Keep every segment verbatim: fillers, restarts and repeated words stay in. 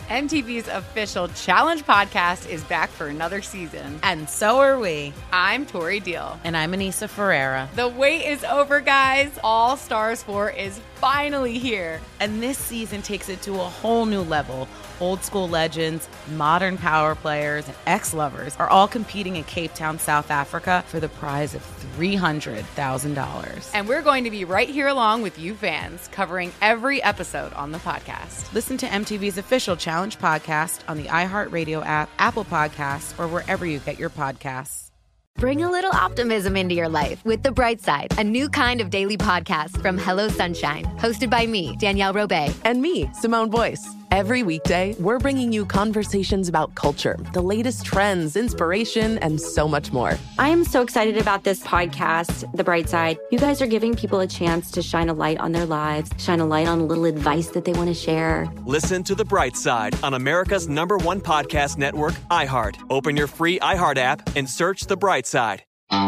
M T V's official Challenge podcast is back for another season. And so are we. I'm Tori Deal. And I'm Anissa Ferreira. The wait is over, guys. All Stars four is finally here. And this season takes it to a whole new level. Old school legends, modern power players, and ex-lovers are all competing in Cape Town, South Africa for the prize of three hundred thousand dollars. And we're going to be right here along with you fans, covering every episode on the podcast. Listen to M T V's official Challenge podcast on the iHeartRadio app, Apple Podcasts, or wherever you get your podcasts. Bring a little optimism into your life with The Bright Side, a new kind of daily podcast from Hello Sunshine, hosted by me, Danielle Robay. And me, Simone Boyce. Every weekday, we're bringing you conversations about culture, the latest trends, inspiration, and so much more. I am so excited about this podcast, The Bright Side. You guys are giving people a chance to shine a light on their lives, shine a light on a little advice that they want to share. Listen to The Bright Side on America's number one podcast network, iHeart. Open your free iHeart app and search The Bright Side.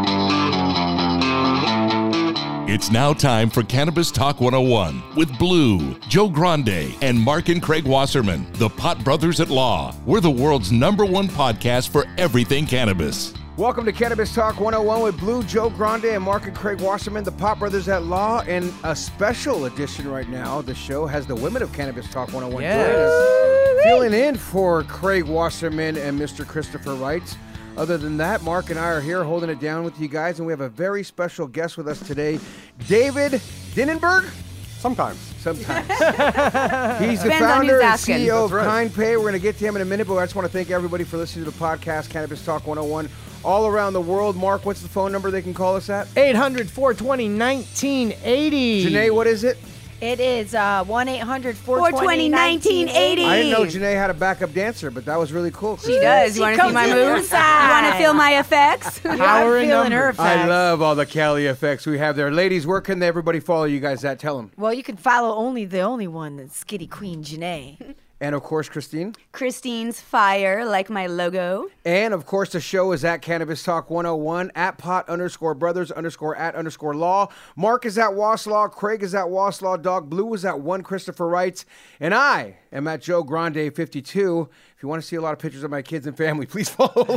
It's now time for Cannabis Talk one oh one with Blue, Joe Grande, and Mark and Craig Wasserman, the Pot Brothers at Law. We're the world's number one podcast for everything cannabis. Welcome to Cannabis Talk one oh one with Blue, Joe Grande, and Mark and Craig Wasserman, the Pot Brothers at Law. And a special edition right now, the show has the women of Cannabis Talk one oh one Yes. joining us, filling in for Craig Wasserman and Mister Christopher Wright. Other than that, Mark and I are here holding it down with you guys, and we have a very special guest with us today, David Dinenberg? Sometimes. Sometimes. He's the Depends on founder who's and asking. C E O of That's right. KindPay. We're going to get to him in a minute, but I just want to thank everybody for listening to the podcast, Cannabis Talk one oh one, all around the world. Mark, what's the phone number they can call us at? eight hundred, four two zero, nineteen eighty. Janae, what is it? It is uh, one eight hundred, four two zero, nineteen eighty. I didn't know Janae had a backup dancer, but that was really cool. She does. You want to see my moves? You want to feel my effects? Power in feeling her numbers. effects. I love all the Cali effects we have there. Ladies, where can everybody follow you guys at? Tell them. Well, you can follow only the only one, the Skitty Queen Janae. And, of course, Christine. Christine's fire, like my logo. And, of course, the show is at Cannabis Talk one oh one, at pot underscore brothers underscore at underscore law. Mark is at Was Law. Craig is at Was Law Dog. Blue is at one Christopher Wright. And I am at Joe Grande fifty-two. If you want to see a lot of pictures of my kids and family, please follow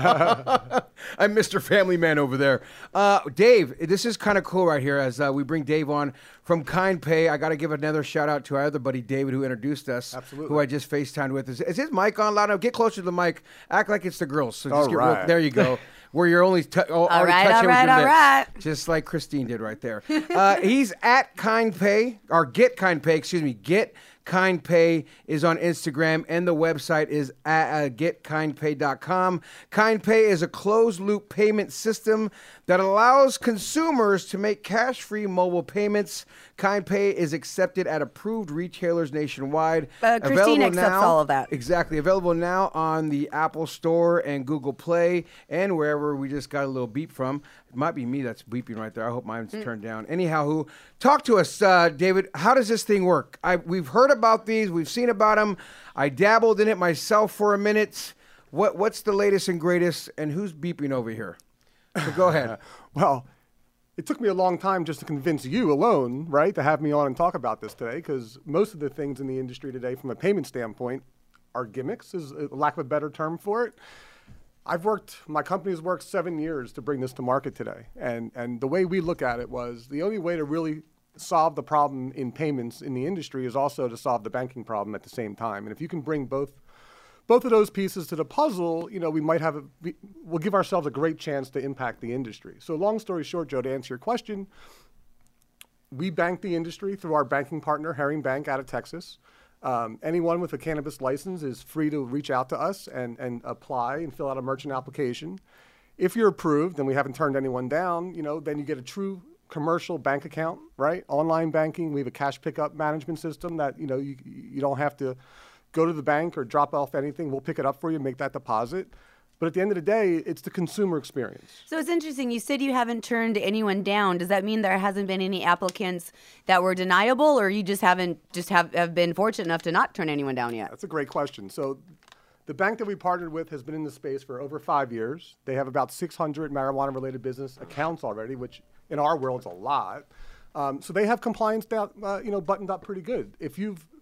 along. I'm Mister Family Man over there. Uh, Dave, this is kind of cool right here as uh, we bring Dave on from KindPay. I got to give another shout out to our other buddy, David, who introduced us. Absolutely. Who I just FaceTimed with. Is, is his mic on loud enough? Get closer to the mic. Act like it's the girls. So just All get right. real, there you go. Where you're only t- all, already right, touching all right, with your all lips. right. Just like Christine did right there. Uh, he's at KindPay, or Get KindPay, excuse me. Get KindPay is on Instagram, and the website is at uh, get kind pay dot com. KindPay is a closed-loop payment system that allows consumers to make cash-free mobile payments. KindPay is accepted at approved retailers nationwide. Uh, Christine Available accepts now- all of that. Exactly. Available now on the Apple Store and Google Play and wherever we just got a little beep from. It might be me that's beeping right there. I hope mine's Mm. turned down. Anyhow, who talk to us, uh, David. How does this thing work? I, we've heard about these. We've seen about them. I dabbled in it myself for a minute. What What's the latest and greatest, and who's beeping over here? So go ahead. Well, it took me a long time just to convince you alone, right, to have me on and talk about this today, because most of the things in the industry today, from a payment standpoint, are gimmicks, is a lack of a better term for it. I've worked, my company has worked seven years to bring this to market today. And, and the way we look at it was the only way to really solve the problem in payments in the industry is also to solve the banking problem at the same time. And if you can bring both both of those pieces to the puzzle, you know, we might have, a, we, we'll give ourselves a great chance to impact the industry. So long story short, Joe, to answer your question, we bank the industry through our banking partner, Herring Bank, out of Texas. Um, anyone with a cannabis license is free to reach out to us and, and apply and fill out a merchant application. If you're approved, and we haven't turned anyone down, you know, then you get a true commercial bank account, right? Online banking. We have a cash pickup management system that, you know, you, you don't have to go to the bank or drop off anything. We'll pick it up for you, make that deposit. But at the end of the day, it's the consumer experience. So it's interesting. You said you haven't turned anyone down. Does that mean there hasn't been any applicants that were deniable, or you just haven't just have, have been fortunate enough to not turn anyone down yet? That's a great question. So the bank that we partnered with has been in the space for over five years. They have about six hundred marijuana-related business accounts already, which in our world is a lot. Um, so they have compliance down, uh, you know, buttoned up pretty good. If you've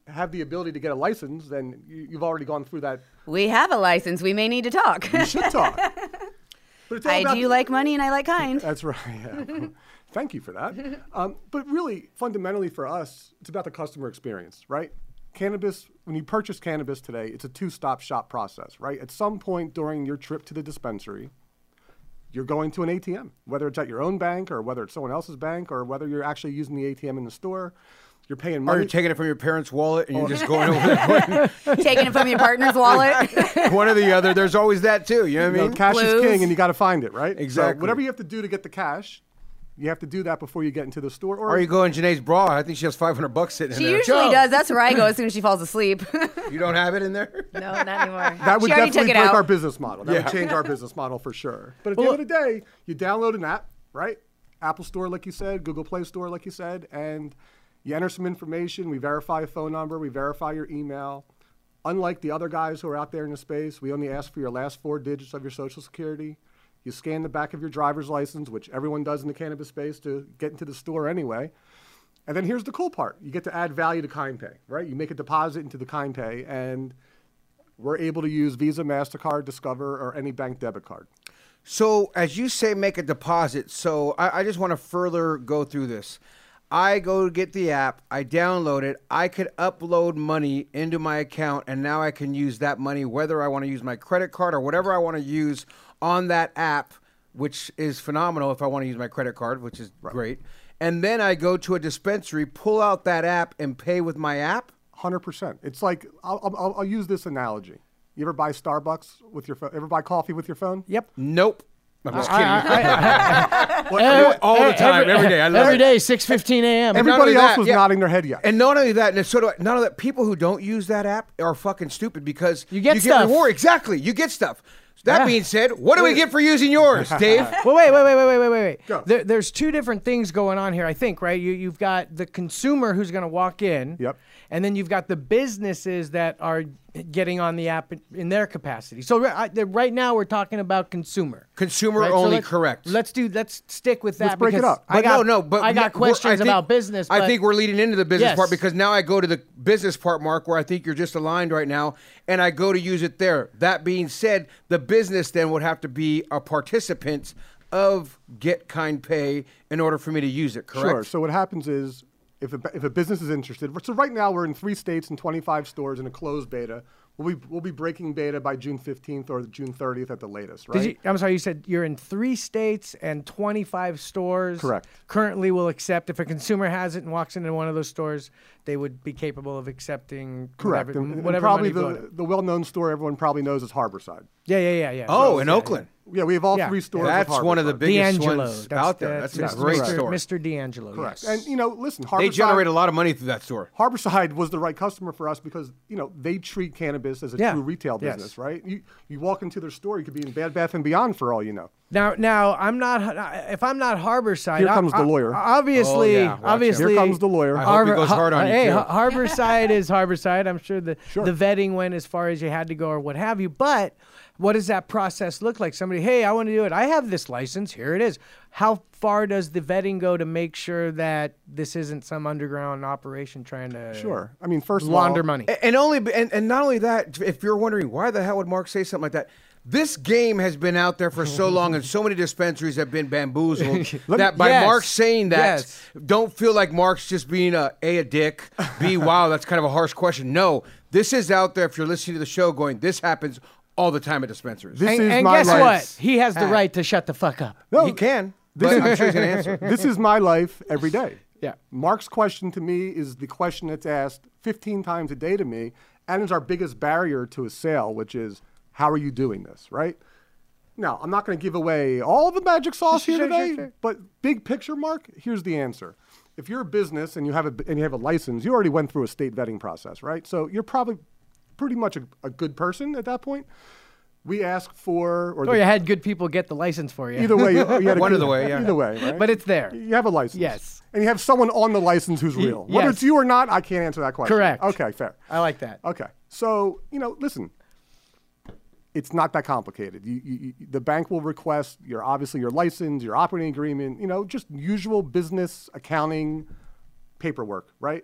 have the ability to get a license, then you, you've already gone through that. We have a license. We may need to talk. You should talk. But it's all I about do the- like money and I like kind. That's right. Yeah. Thank you for that. Um, but really, fundamentally for us, it's about the customer experience, right? Cannabis, when you purchase cannabis today, it's a two-stop shop process, right? At some point during your trip to the dispensary, you're going to an A T M, whether it's at your own bank or whether it's someone else's bank or whether you're actually using the A T M in the store. You're paying money. Or you're taking it from your parents' wallet and you're just going over there. Taking it from your partner's wallet. One or the other. There's always that too. You know what I You mean? know, cash Blues. is king, and you got to find it, right? Exactly. So whatever you have to do to get the cash, you have to do that before you get into the store. Or, Or you go in Janae's bra. I think she has five hundred bucks sitting She in there. usually does. That's where I go as soon as she falls asleep. You don't have it in there? No, not anymore. That would She already definitely took it break out. our business model. That Yeah. would change our business model for sure. But at Well, the end of the day, you download an app, right? Apple Store, like you said, Google Play Store, like you said, and you enter some information. We verify a phone number. We verify your email. Unlike the other guys who are out there in the space, we only ask for your last four digits of your Social Security. You scan the back of your driver's license, which everyone does in the cannabis space to get into the store anyway. And then here's the cool part. You get to add value to KindPay, right? You make a deposit into the KindPay, and we're able to use Visa, MasterCard, Discover, or any bank debit card. So as you say, make a deposit. So I, I just want to further go through this. I go to get the app, I download it, I could upload money into my account, and now I can use that money, whether I want to use my credit card or whatever I want to use on that app, which is phenomenal if I want to use my credit card, which is great. And then I go to a dispensary, pull out that app, and pay with my app? one hundred percent. It's like, I'll, I'll, I'll use this analogy. You ever buy Starbucks with your phone? Ever buy coffee with your phone? Yep. Nope. I'm just I- kidding. I- I- What- every- all the time, every day. I love every it. day, six fifteen a.m. And not Everybody only else that, was yeah. nodding their head yes. And not only that, and so do I, not only that, people who don't use that app are fucking stupid because You get you stuff. get reward. Exactly, you get stuff. That Yeah. being said, what do we get for using yours, Dave? Well, wait, wait, wait, wait, wait, wait, wait. Go. There, there's two different things going on here, I think, right? You, you've got the consumer who's going to walk in. Yep. And then you've got the businesses that are getting on the app in, in their capacity. So ri- I, the- right now we're talking about consumer. Consumer Right, so only, let's- correct. Let's do. Let's stick with that. Let's break it because up. I But got, no, no, but I got we're- I questions think- about business. I but- think we're leading into the business Yes. part because now I go to the business part, Mark, where I think you're just aligned right now, and I go to use it there. That being said, the business then would have to be a participant of Get Kind Pay in order for me to use it, correct? Sure. So what happens is, if a, if a business is interested, so right now we're in three states and twenty-five stores in a closed beta. We'll be, we'll be breaking beta by June fifteenth or June thirtieth at the latest, right? Did you, I'm sorry, you said you're in three states and twenty-five stores. Correct. Currently will accept, if a consumer has it and walks into one of those stores, they would be capable of accepting Correct. whatever, And, and whatever probably money go the, to. the well-known store everyone probably knows is Harborside. Yeah, yeah, yeah, yeah. Oh, So, in yeah, Oakland. Yeah, we have all Yeah. three stores. That's with one of the Harborside. biggest D'Angelo. ones That's- out there. That's, that's a Mister great Mister store. Mister D'Angelo. Correct. Yes. And, you know, listen, Harborside. They generate a lot of money through that store. Harborside was the right customer for us because, you know, they treat cannabis as a Yeah. true retail Yes. business, right? You you walk into their store, you could be in Bed Bath and Beyond for all you know. Now, now I'm not. If I'm not Harborside, Here I- comes the I- lawyer. Obviously, Oh, yeah. Watch out. obviously, Here comes the lawyer. I hope he goes hard on you, Hey, too. Har- Harborside is Harborside. I'm sure the Sure. the vetting went as far as you had to go or what have you. But what does that process look like? Somebody, hey, I want to do it. I have this license. Here it is. How far does the vetting go to make sure that this isn't some underground operation trying to Sure. I mean, first of launder all, money? A- And only, and, and not only that, if you're wondering why the hell would Mark say something like that, this game has been out there for so long, and so many dispensaries have been bamboozled that by Yes. Mark saying that, Yes. don't feel like Mark's just being a a, a dick, b wow, that's kind of a harsh question. No, this is out there. If you're listening to the show, going, this happens all the time at dispensaries. This and is and my guess life. what? He has the Ah. right to shut the fuck up. No, he can, but I'm sure he's gonna answer. This is my life every day. Yeah. Mark's question to me is the question that's asked fifteen times a day to me, and is our biggest barrier to a sale, which is, how are you doing this, right? Now, I'm not going to give away all the magic sauce here Sure, sure, today, sure. but big picture, Mark, here's the answer. If you're a business and you have a and you have a license, you already went through a state vetting process, right? So you're probably pretty much a, a good person at that point. We ask for, or Or the- you had good people get the license for you. either way, you, you had a One good, of the way, yeah. Either way, right? But it's there. You have a license. Yes. And you have someone on the license who's real. Whether yes. it's you or not, I can't answer that question. Correct. Okay, fair. I like that. Okay. So, you know, listen, it's not that complicated. You, you, you, the bank will request your, obviously, your license, your operating agreement, you know, just usual business accounting paperwork, right?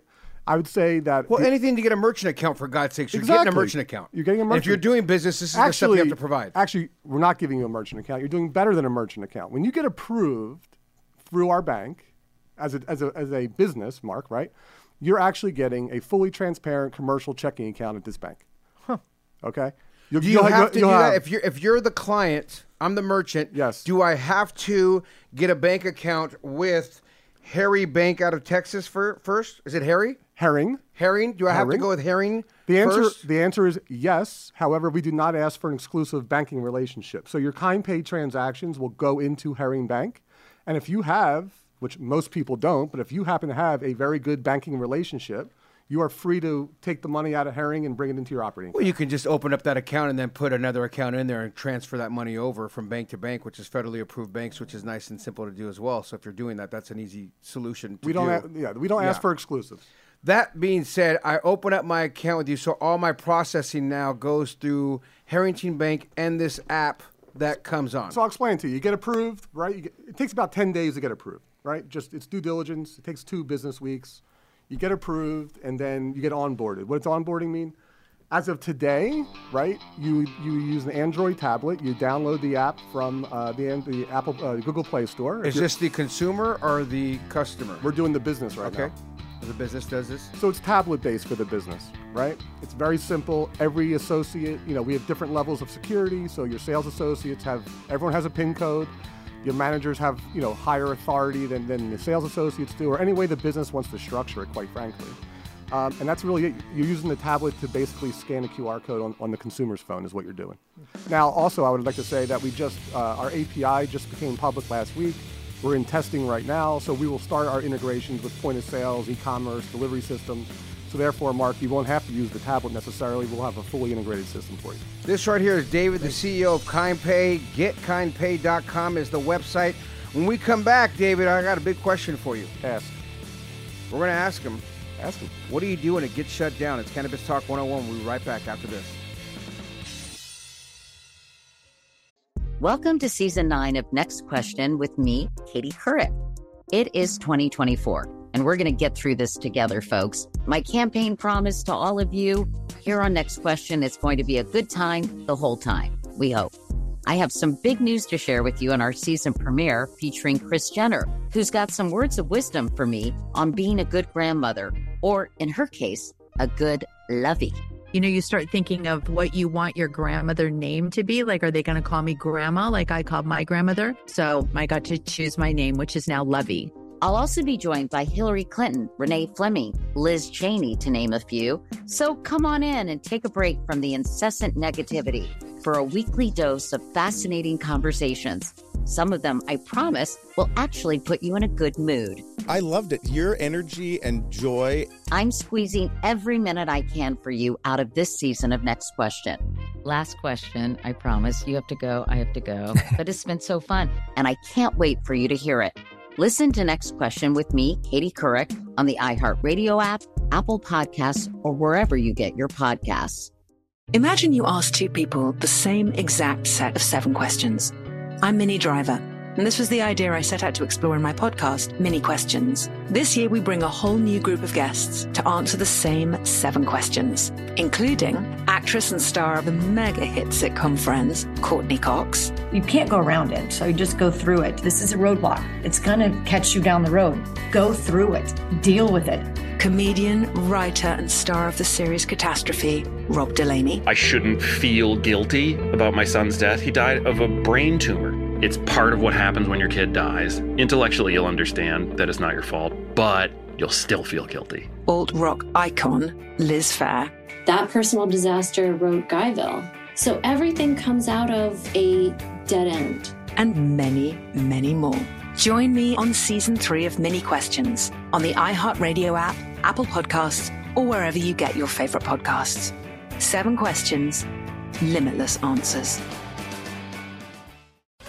I would say that... Well, the, anything to get a merchant account, for God's sakes. You're exactly. getting a merchant account. You're getting a merchant. And if you're doing business, this is actually, the stuff you have to provide. Actually, we're not giving you a merchant account. You're doing better than a merchant account. When you get approved through our bank as a, as a, as a business, Mark, right, you're actually getting a fully transparent commercial checking account at this bank. Huh. Okay? You'll, Do you you'll, have you'll, to you'll do have, that? If you're, if you're the client, I'm the merchant, yes. do I have to get a bank account with Harry Bank out of Texas for, first? Is it Harry? Herring. Herring? Do I Herring. have to go with Herring The answer, first? the answer is yes. However, we do not ask for an exclusive banking relationship. So your KindPay transactions will go into Herring Bank. And if you have, which most people don't, but if you happen to have a very good banking relationship, you are free to take the money out of Herring and bring it into your operating account. Well, you can just open up that account and then put another account in there and transfer that money over from bank to bank, which is federally approved banks, which is nice and simple to do as well. So if you're doing that, that's an easy solution to we don't do. a- yeah, we don't Yeah. ask for exclusives. That being said, I open up my account with you, so all my processing now goes through Harrington Bank and this app that comes on. So I'll explain to you. You get approved, right? You get, it takes about ten days to get approved, right? Just it's due diligence. It takes two business weeks. You get approved, and then you get onboarded. What does onboarding mean? As of today, right, you you use an Android tablet. You download the app from uh, the, the Apple uh, Google Play Store. Is this the consumer or the customer? We're doing the business right okay. now. The business does this? So it's tablet-based for the business, right? It's very simple. Every associate, you know, we have different levels of security. So your sales associates have, everyone has a PIN code. Your managers have, you know, higher authority than, than the sales associates do, or any way the business wants to structure it, quite frankly. Um, and that's really it. You're using the tablet to basically scan a Q R code on, on the consumer's phone is what you're doing. Now, also, I would like to say that we just, uh, our A P I just became public last week. We're in testing right now, so we will start our integrations with point of sales, e-commerce, delivery systems. So therefore, Mark, you won't have to use the tablet necessarily. We'll have a fully integrated system for you. This right here is David, the C E O of KindPay. get kind pay dot com is the website. When we come back, David, I got a big question for you. Ask. We're going to ask him. Ask him. What do you do when it gets shut down? It's Cannabis Talk one oh one. We'll be right back after this. Welcome to season nine of Next Question with me, Katie Couric. It is twenty twenty-four, and we're going to get through this together, folks. My campaign promise to all of you here on Next Question is going to be a good time the whole time, we hope. I have some big news to share with you on our season premiere featuring Kris Jenner, who's got some words of wisdom for me on being a good grandmother, or in her case, a good lovey. You know, you start thinking of what you want your grandmother name to be. Like, are they going to call me grandma like I called my grandmother? So I got to choose my name, which is now Lovey. I'll also be joined by Hillary Clinton, Renee Fleming, Liz Cheney, to name a few. So come on in and take a break from the incessant negativity for a weekly dose of fascinating conversations. Some of them, I promise, will actually put you in a good mood. I loved it. Your energy and joy. I'm squeezing every minute I can for you out of this season of Next Question. Last question, I promise. You have to go, I have to go. But it's been so fun, and I can't wait for you to hear it. Listen to Next Question with me, Katie Couric, on the iHeartRadio app, Apple Podcasts, or wherever you get your podcasts. Imagine you ask two people the same exact set of seven questions. I'm Minnie Driver, and this was the idea I set out to explore in my podcast, Mini Questions. This year, we bring a whole new group of guests to answer the same seven questions, including actress and star of the mega hit sitcom Friends, Courtney Cox. You can't go around it, so you just go through it. This is a roadblock. It's going to catch you down the road. Go through it. Deal with it. Comedian, writer, and star of the series Catastrophe, Rob Delaney. I shouldn't feel guilty about my son's death. He died of a brain tumor. It's part of what happens when your kid dies. Intellectually, you'll understand that it's not your fault, but you'll still feel guilty. Alt-rock icon, Liz Phair. That personal disaster wrote Guyville. So everything comes out of a dead end. And many, many more. Join me on season three of Mini Questions on the iHeartRadio app, Apple Podcasts, or wherever you get your favorite podcasts. Seven questions, limitless answers.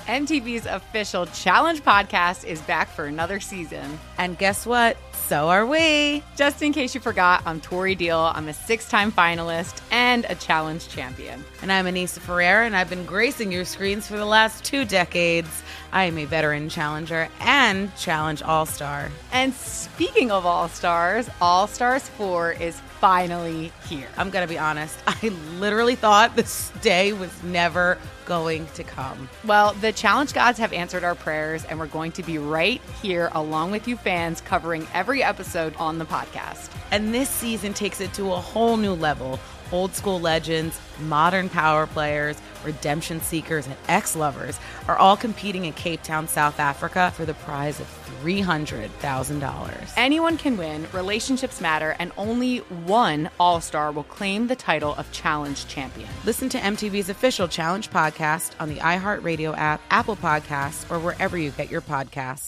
M T V's official Challenge podcast is back for another season. And guess what? So are we. Just in case you forgot, I'm Tori Deal. I'm a six-time finalist and a Challenge champion. And I'm Anissa Ferreira, and I've been gracing your screens for the last two decades. I am a veteran challenger and Challenge All-Star. And speaking of All-Stars, All-Stars four is finally here. I'm going to be honest. I literally thought this day was never going to come. Well, the Challenge gods have answered our prayers, and we're going to be right here along with you fans covering every episode on the podcast. And this season takes it to a whole new level. Old school legends, modern power players, redemption seekers, and ex-lovers are all competing in Cape Town, South Africa for the prize of three hundred thousand dollars. Anyone can win, relationships matter, and only one All-Star will claim the title of Challenge champion. Listen to M T V's official Challenge podcast on the iHeartRadio app, Apple Podcasts, or wherever you get your podcasts.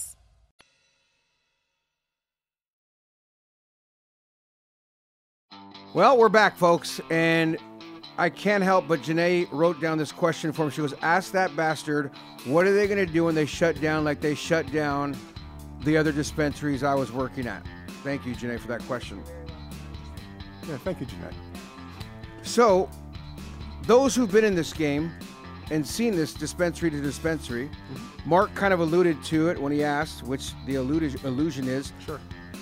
Well, we're back, folks, and I can't help but Janae wrote down this question for me. She goes, ask that bastard, what are they going to do when they shut down like they shut down the other dispensaries I was working at? Thank you, Janae, for that question. Yeah, thank you, Janae. So, those who've been in this game and seen this dispensary to dispensary, mm-hmm. Mark kind of alluded to it when he asked, which the illusion, illusion is. Sure.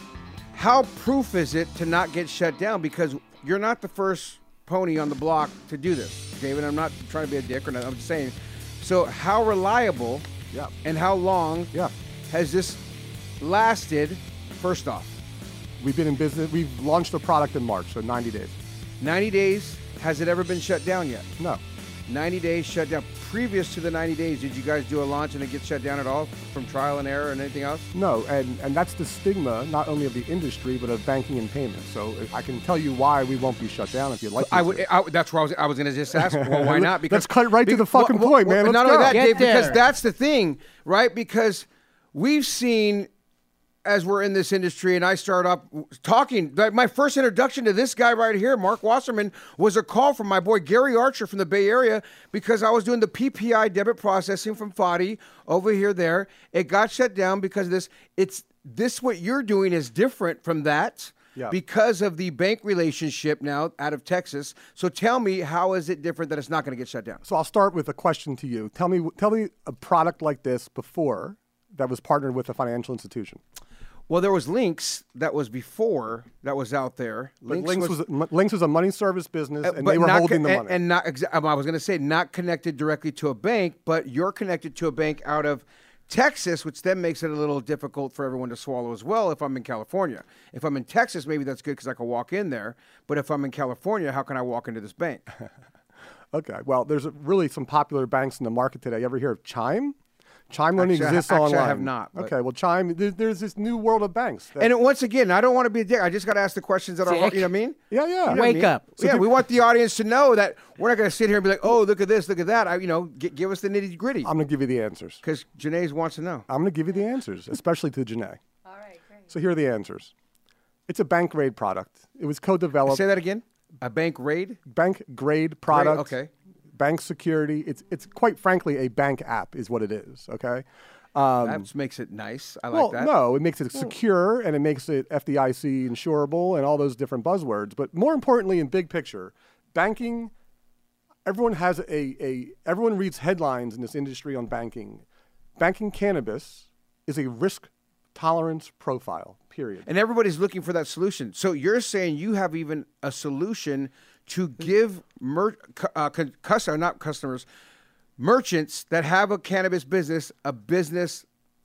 How proof is it to not get shut down? Because you're not the first pony on the block to do this, David. I'm not trying to be a dick or not. I'm just saying. So how reliable yeah. and how long yeah. has this lasted, first off? We've been in business. We've launched a product in March, so ninety days. ninety days. Has it ever been shut down yet? No. ninety days shut down. Previous to the ninety days, did you guys do a launch and it get shut down at all from trial and error and anything else? No, and, and that's the stigma, not only of the industry, but of banking and payments. So I can tell you why we won't be shut down if you'd like I to. would. I, that's where I was, I was going to just ask, well, why not? Because Let's cut right to the fucking well, point, well, man. Let's not go. only that, Get Dave, there. because that's the thing, right? Because we've seen, as we're in this industry, and I start up talking, like my first introduction to this guy right here, Mark Wasserman, was a call from my boy Gary Archer from the Bay Area because I was doing the P P I debit processing from F A D I over here, there. It got shut down because of this. It's this what you're doing is different from that yeah. because of the bank relationship now out of Texas. So tell me, how is it different that it's not going to get shut down? So I'll start with a question to you. Tell me, tell me a product like this before that was partnered with a financial institution. Well, there was Links that was before that was out there. Links, Links was, was Links was a money service business, and they were not, holding the and, money. And not, exa- I was going to say not connected directly to a bank, but you're connected to a bank out of Texas, which then makes it a little difficult for everyone to swallow as well. If I'm in California, if I'm in Texas, maybe that's good because I can walk in there. But if I'm in California, how can I walk into this bank? Okay, well, there's really some popular banks in the market today. You ever hear of Chime? Chime only Actually, exists I, actually, online. I have not. But. Okay, well, Chime, there, there's this new world of banks. That, and once again, I don't want to be a dick. I just got to ask the questions that Dick. are, you know what I mean? Yeah, yeah. You know Wake I mean? up. So yeah, people, we want the audience to know that we're not going to sit here and be like, oh, look at this, look at that. I, you know, g- give us the nitty gritty. I'm going to give you the answers. Because Janae wants to know. I'm going to give you the answers, especially to Janae. All right, great. So here are the answers. It's a bank grade product. It was co-developed. Say that again? A bank raid? Bank grade product. Grade? Okay. Bank security. It's it's quite frankly a bank app is what it is. Okay. Um, that makes it nice. I well, like that. No, it makes it secure and it makes it F D I C insurable and all those different buzzwords. But more importantly, in big picture, banking. Everyone has a a everyone reads headlines in this industry on banking. Banking cannabis is a risk tolerance profile. Period. And everybody's looking for that solution. So you're saying you have even a solution to give mer- uh, customer, not customers, merchants that have a cannabis business, a business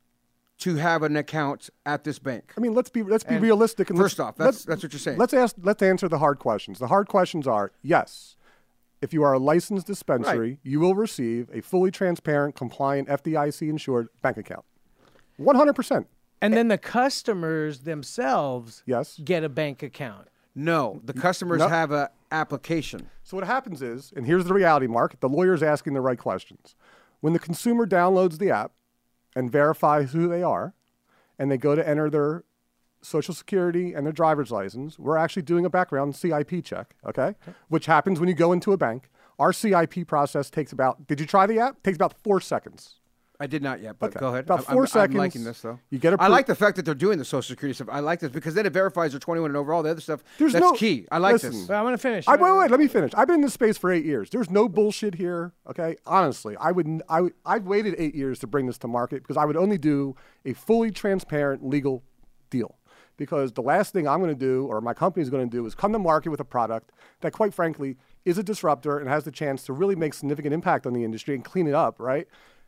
to have an account at this bank. I mean, let's be let's be and realistic. And first off, that's let's, that's what you're saying. Let's ask. Let's answer the hard questions. The hard questions are: yes, if you are a licensed dispensary, right. you will receive a fully transparent, compliant, F D I C insured bank account. one hundred percent. And then the customers themselves yes. get a bank account. No, the customers no. have an application. So what happens is, and here's the reality, Mark, the lawyer's asking the right questions. When the consumer downloads the app and verifies who they are, and they go to enter their Social Security and their driver's license, we're actually doing a background C I P check, okay? okay? Which happens when you go into a bank. Our C I P process takes about, did you try the app? Takes about four seconds. I did not yet, but Okay. go ahead. About I'm- four I'm, seconds. I'm liking this, though. You get I appro- like the fact that they're doing the Social Security stuff. I like this because then it verifies they're twenty-one and over. All the other stuff, There's that's no, key. I like listen, this. Well, I'm going to finish. I, wait, wait, let me finish. I've been in this space for eight years. There's no bullshit here. Okay, honestly, I would, n- I would, I've waited eight years to bring this to market because I would only do a fully transparent legal deal. Because the last thing I'm going to do, or my company is going to do, is come to market with a product that, quite frankly, is a disruptor and has the chance to really make significant impact on the industry and clean it up, right?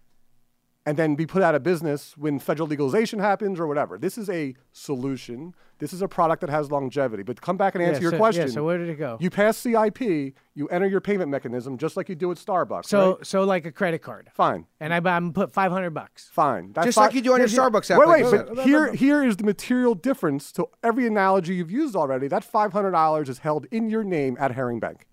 And then be put out of business when federal legalization happens or whatever. This is a solution. This is a product that has longevity. But come back and answer Yeah, your so- question. yeah, so where did it go? You pass C I P, you enter your payment mechanism just like you do at Starbucks. So, right? so like a credit card. Fine. And I, I'm put five hundred bucks. Fine. Just fi- like you do on your Here- here- Starbucks app, Wait, like wait, you but said. here, here is the material difference to every analogy you've used already. That five hundred dollars is held in your name at Herring Bank.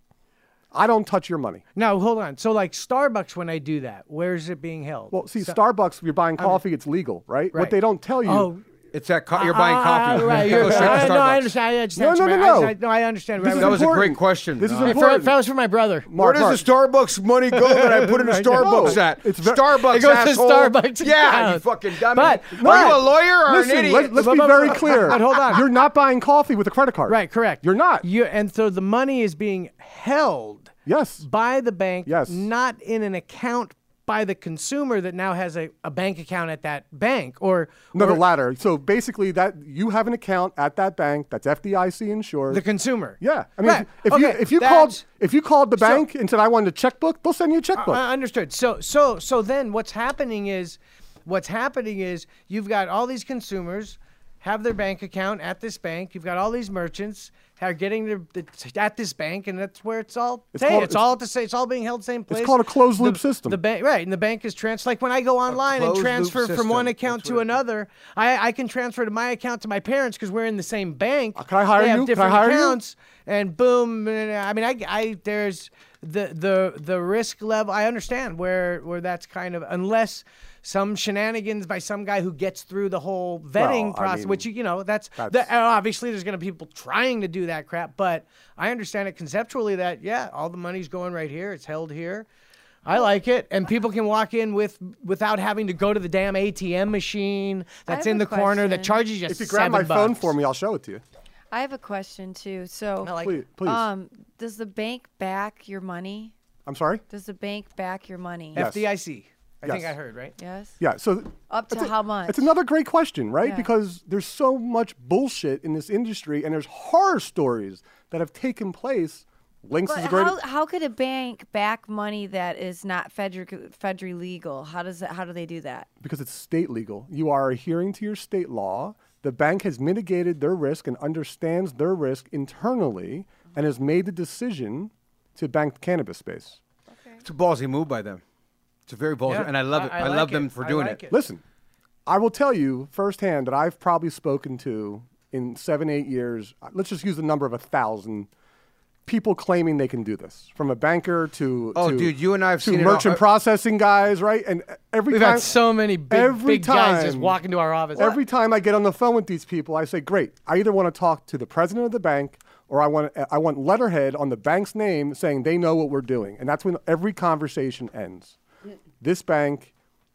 I don't touch your money. No, hold on. So like Starbucks, when I do that, where's it being held? Well, see, So- Starbucks, you're buying I mean- coffee, it's legal, right? What Right. they don't tell you. Oh, It's that co- you're buying Ah, coffee. right, You you're- go straight to I- no, I Starbucks. understand. I just No, no, answered no, my- no. I, I, no, I understand. This is That was a great important. question. This is Uh, If important. that was for my brother. Where does the Starbucks money go that I put in a Right, no. Starbucks at? It's ve- Starbucks, It goes to asshole. Starbucks Yeah, account. you fucking dummy. But- Are but- you a lawyer or Listen, an idiot? let, let's But- be but- very but- clear. but hold on. You're not buying coffee with a credit card. Right, correct. You're not. You and so the money is being held Yes. by the bank, Yes. not in an account by the consumer that now has a, a bank account at that bank or No, or the latter. So basically, that you have an account at that bank that's F D I C insured. the consumer. Yeah, I mean, Right. if you Okay, if you that's- called if you called the So- bank and said I wanted a checkbook, they'll send you a checkbook. I understood. So so so then what's happening is what's happening is you've got all these consumers have their bank account at this bank. You've got all these merchants are getting their the, at this bank, and that's where it's all. It's It's, called- it's all at the same. It's all being held same place. called a closed loop The- system. The bank, right? And the bank is trans. Like when I go online and closed loop transfer from one system. account That's to what it- another, I I can transfer to my account to my parents because we're in the same bank. Uh, can I hire they have you? Can I different hire you? accounts, and boom. I mean, I, I there's the the the risk level. I understand where where that's kind of unless some shenanigans by some guy who gets through the whole vetting Well, I process, mean, which you know that's, that's- that, obviously there's going to be people trying to do that crap, but I understand it conceptually that yeah, all the money's going right here, it's held here. I like it, and people can walk in with without having to go to the damn A T M machine that's have in a the corner that question. charges you if you grab seven my phone bucks. for me, I'll show it to you. I have a question too. So, I like Please, please. um, does the bank back your money? I'm sorry. Does the bank back your money? Yes. F D I C. I think Yes. I heard right. Yes. Yeah. So Up to it's a- how much? It's another great question, right? Yeah. Because there's so much bullshit in this industry, and there's horror stories that have taken place. Lynx But is a great. how, how could a bank back money that is not federally federally legal? How does it, how do they do that? Because it's state legal. You are adhering to your state law. The bank has mitigated their risk and understands their risk internally and has made the decision to bank the cannabis space. It's a ballsy move by them. It's a very ballsy, Yeah, and I love it. I- I, I love like them it. for I doing like it. it. Listen, I will tell you firsthand that I've probably spoken to in seven, eight years, let's just use the number of a thousand people claiming they can do this, from a banker to Oh, to, dude, you and I have to seen it all- merchant processing guys, right? And every We've time, had so many big, every big guys just time- walk into our office. Every time I get on the phone with these people, I say, "Great! I either want to talk to the president of the bank, or I want I want letterhead on the bank's name saying they know what we're doing." And that's when every conversation ends. This bank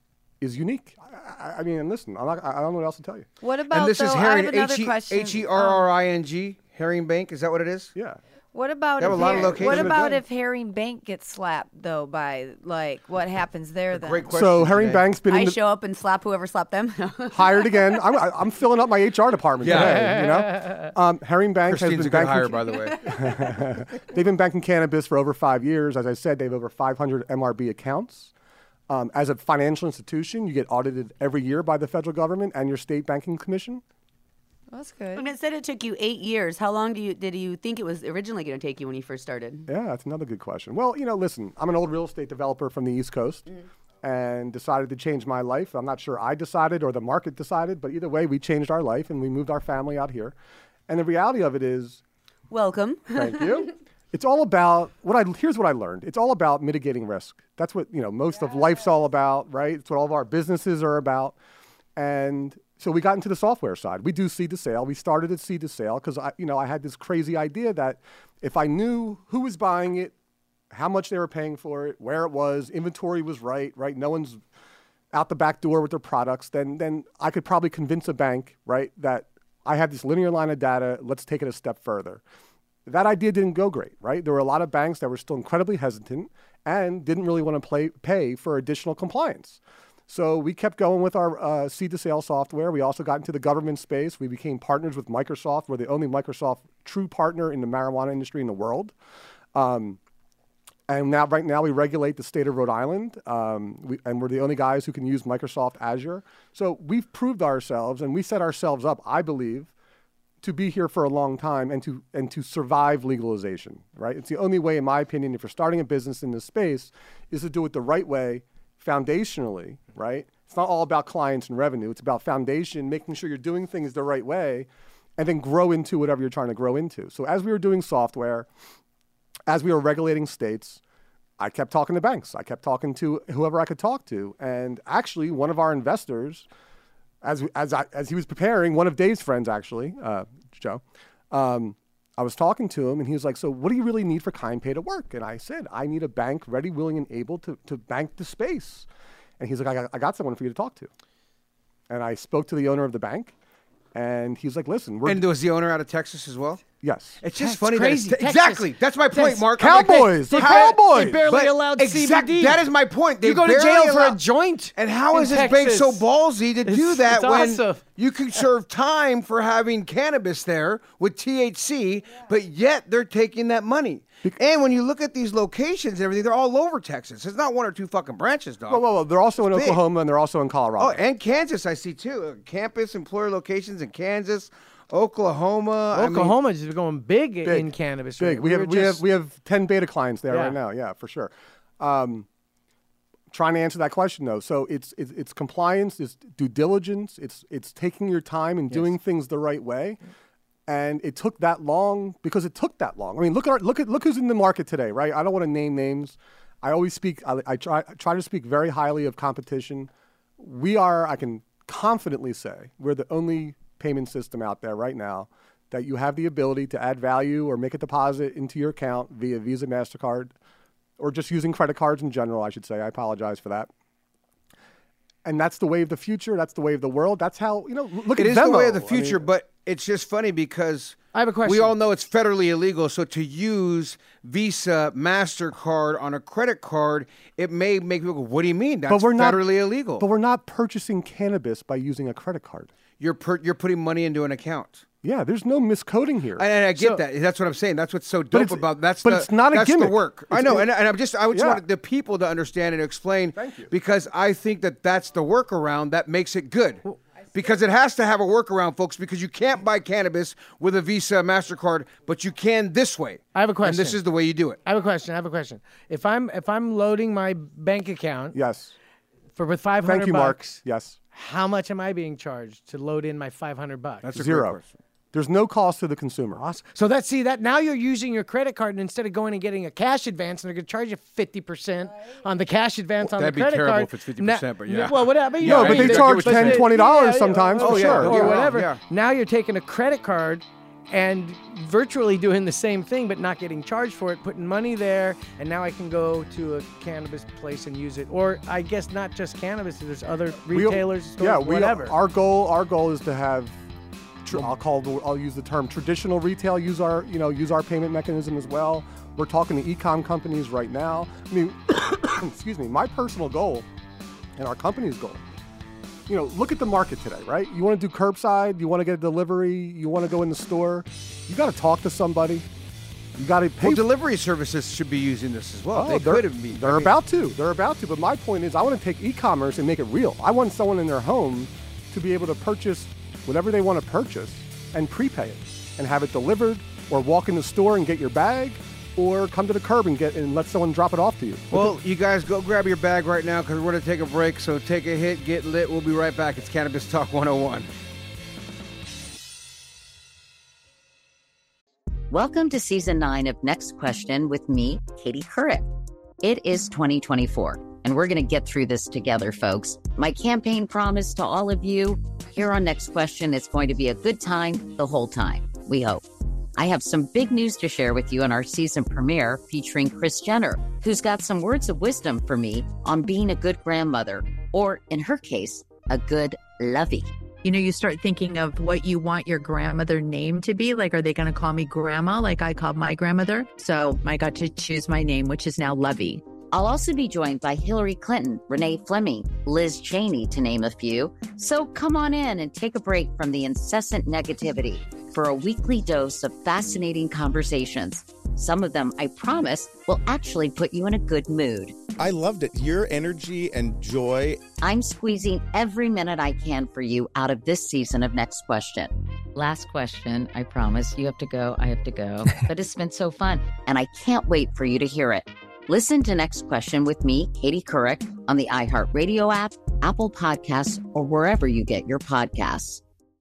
is unique. I, I, I mean, and listen, I'm not, I don't know what else to tell you. What about And this though? is I Herring, have another H E- question. H E R R I N G, Herring Bank. Is that what it is? Yeah. What about They have if a lot of Her- locations what in about the if Herring Bank gets slapped though by like what happens there then? Great question. So Herring today. Bank's been I in the, show up and slap whoever slapped them. hired again. I'm, I- I'm filling up my H R department Yeah. today. You know, um, Herring Bank Christine's has a been good hire, banking. by the way. They've been banking cannabis for over five years. As I said, they have over five hundred M R B accounts. Um, as a financial institution, you get audited every year by the federal government and your state banking commission. That's good. And it said it took you eight years. How long do you did you think it was originally going to take you when you first started? Yeah, that's another good question. Well, you know, listen, I'm an old real estate developer from the East Coast and decided to change my life. I'm not sure I decided or the market decided, but either way, we changed our life and we moved our family out here. And the reality of it is, Welcome. thank you. It's all about what I here's what I learned. It's all about mitigating risk. That's what, you know, most of life's all about, right? It's what all of our businesses are about. And so we got into the software side. We do seed to sale. We started at seed to sale because I, you know, I had this crazy idea that if I knew who was buying it, how much they were paying for it, where it was, inventory was right, right? No one's out the back door with their products, then then I could probably convince a bank, right, that I have this linear line of data, let's take it a step further. That idea didn't go great, right? There were a lot of banks that were still incredibly hesitant and didn't really want to play, pay for additional compliance. So we kept going with our uh, seed-to-sale software. We also got into the government space. We became partners with Microsoft. We're the only Microsoft true partner in the marijuana industry in the world. Um, and now, right now, we regulate the state of Rhode Island, um, we, and we're the only guys who can use Microsoft Azure. So we've proved ourselves, and we set ourselves up, I believe, to be here for a long time and to and to survive legalization, right? It's the only way, in my opinion, if you're starting a business in this space, is to do it the right way, foundationally, right? It's not all about clients and revenue. It's about foundation, making sure you're doing things the right way, and then grow into whatever you're trying to grow into. So as we were doing software, as we were regulating states, I kept talking to banks. I kept talking to whoever I could talk to. And actually, one of our investors, as as I, as he was preparing, one of Dave's friends, actually, uh, Joe, um, I was talking to him, and he was like, so what do you really need for KindPay to work? And I said, I need a bank ready, willing, and able to, to bank the space. And he's like, I got, I got someone for you to talk to. And I spoke to the owner of the bank, and he's like, listen. We're and was the owner out of Texas as well? Yes. It's just That's funny. crazy. That it's, Texas. exactly. That's my point, That's Mark. Cowboys. I'm They're how- cowboys. They barely But allowed exact- C B D. That is my point. They You go to barely jail for allow- a joint. And how in is this bank Texas. so ballsy to do It's- that it's when awesome. you can serve time for having cannabis there with T H C, but yet they're taking that money? And when you look at these locations and everything, they're all over Texas. It's not one or two fucking branches, dog. Well, well, well they're also in It's big. Oklahoma, and they're also in Colorado. Oh, and Kansas, I see too. Uh, campus employer locations in Kansas, Oklahoma. I mean, Oklahoma is going big, Big. in cannabis. Big. right? We, have were we just- have we have ten beta clients there Yeah. right now. Yeah, for sure. Um, trying to answer that question though, so it's it's, it's compliance, it's due diligence, it's it's taking your time and doing things the right way, and it took that long because it took that long. I mean, look at our, look at look who's in the market today, right? I don't want to name names. I always speak. I, I try I try to speak very highly of competition. We are. I can confidently say we're the only payment system out there right now that you have the ability to add value or make a deposit into your account via Visa, MasterCard, or just using credit cards in general, I should say. I apologize for that. And that's the way of the future. That's the way of the world. That's how, you know, look It at is Venmo. the way of the I future, mean, but it's just funny because I have a question. we all know it's federally illegal. So to use Visa, MasterCard on a credit card, it may make people go, what do you mean? That's but we're not, federally illegal. But we're not purchasing cannabis by using a credit card. You're per, you're putting money into an account. Yeah, there's no miscoding here. And, and I get So- that. That's what I'm saying. That's what's so But dope it's- about that's but the, it's not a that's gimmick. the work. I It's- know, it- and, and I'm just I just Yeah. wanted the people to understand and explain. Thank you. Because I think that that's the workaround that makes it good. Because it has to have a workaround, folks. Because you can't buy cannabis with a Visa, MasterCard, but you can this way. I have a question. And this is the way you do it. I have a question. I have a question. If I'm if I'm loading my bank account, yes, for with five hundred Thank you, Mark. bucks, Yes. how much am I being charged to load in my five hundred bucks? That's a Zero. great question. There's no cost to the consumer. Awesome. So that's see that now you're using your credit card, and instead of going and getting a cash advance, and they're going to charge you fifty percent on the cash advance on That'd the be credit terrible card. if it's fifty percent, but yeah. Well, whatever. You No, know, but I mean, they I charge get what you're ten, saying. twenty dollars yeah, sometimes oh, for yeah, sure. or Yeah, whatever. yeah. Now you're taking a credit card and virtually doing the same thing, but not getting charged for it, putting money there, and now I can go to a cannabis place and use it. Or I guess not just cannabis. There's other We- retailers, stores, yeah, we, whatever. Our goal, our goal is to have. Tr- I'll call. The, I'll use the term traditional retail. Use our, you know, use our payment mechanism as well. We're talking to e-com companies right now. I mean, excuse me. My personal goal, and our company's goal. You know, look at the market today, right? You want to do curbside. You want to get a delivery. You want to go in the store. You got to talk to somebody. You got to pay. Well, delivery services should be using this as well. Oh, they they're, could have been. They're about to. They're about to. But my point is, I want to take e-commerce and make it real. I want someone in their home to be able to purchase whatever they want to purchase and prepay it and have it delivered, or walk in the store and get your bag, or come to the curb and get and let someone drop it off to you. Well, you guys go grab your bag right now because we're going to take a break. So take a hit, get lit. We'll be right back. It's Cannabis Talk one oh one. Welcome to season nine of Next Question with me, Katie Couric. It is twenty twenty-four, and we're going to get through this together, folks. My campaign promise to all of you here on Next Question, it's going to be a good time the whole time, we hope. I have some big news to share with you on our season premiere featuring Kris Jenner, who's got some words of wisdom for me on being a good grandmother or in her case, a good lovey. You know, you start thinking of what you want your grandmother name to be. Like, are they going to call me grandma like I called my grandmother? So I got to choose my name, which is now Lovey. I'll also be joined by Hillary Clinton, Renee Fleming, Liz Cheney, to name a few. So come on in and take a break from the incessant negativity for a weekly dose of fascinating conversations. Some of them, I promise, will actually put you in a good mood. I loved it. Your energy and joy. I'm squeezing every minute I can for you out of this season of Next Question. Last question, I promise. You have to go, I have to go. But it's been so fun, and I can't wait for you to hear it. Listen to Next Question with me, Katie Couric, on the iHeartRadio app, Apple Podcasts, or wherever you get your podcasts.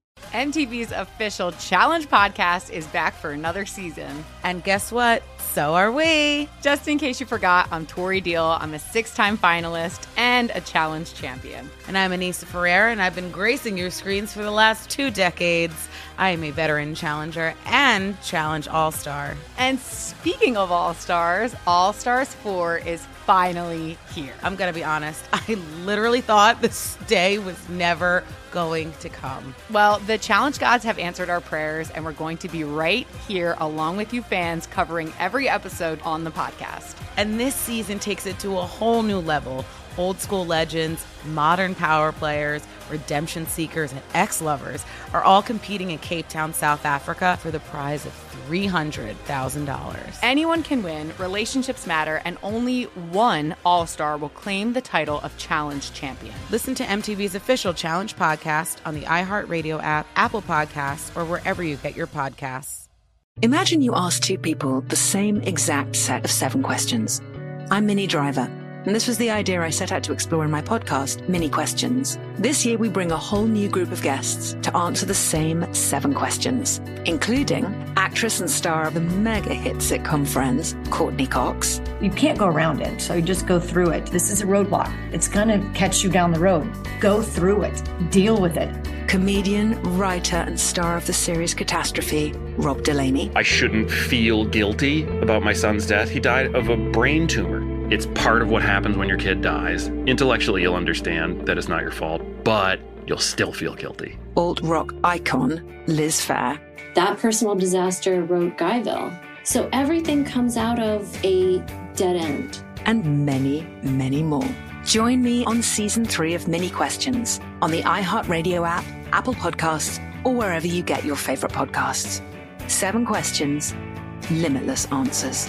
M T V's official Challenge podcast is back for another season. And guess what? So are we. Just in case you forgot, I'm Tori Deal. I'm a six-time finalist and a challenge champion. And I'm Anissa Ferreira, and I've been gracing your screens for the last two decades. I am a veteran challenger and challenge all-star. And speaking of all-stars, All-Stars four is finally here. I'm going to be honest. I literally thought this day was never going to come. Well, the challenge gods have answered our prayers, and we're going to be right here along with you fans covering every episode on the podcast. And this season takes it to a whole new level. Old school legends, modern power players, redemption seekers, and ex-lovers are all competing in Cape Town, South Africa for the prize of three hundred thousand dollars. Anyone can win, relationships matter, and only one All-Star will claim the title of Challenge Champion. Listen to M T V's official Challenge podcast on the iHeartRadio app, Apple Podcasts, or wherever you get your podcasts. Imagine you ask two people the same exact set of seven questions. I'm Minnie Driver. And this was the idea I set out to explore in my podcast, Mini Questions. This year, we bring a whole new group of guests to answer the same seven questions, including actress and star of the mega hit sitcom Friends, Courtney Cox. You can't go around it, so you just go through it. This is a roadblock. It's going to catch you down the road. Go through it. Deal with it. Comedian, writer, and star of the series Catastrophe, Rob Delaney. I shouldn't feel guilty about my son's death. He died of a brain tumor. It's part of what happens when your kid dies. Intellectually, you'll understand that it's not your fault, but you'll still feel guilty. Alt-rock icon, Liz Phair. That personal disaster wrote Guyville. So everything comes out of a dead end. And many, many more. Join me on season three of Mini Questions on the iHeartRadio app, Apple Podcasts, or wherever you get your favorite podcasts. Seven questions, limitless answers.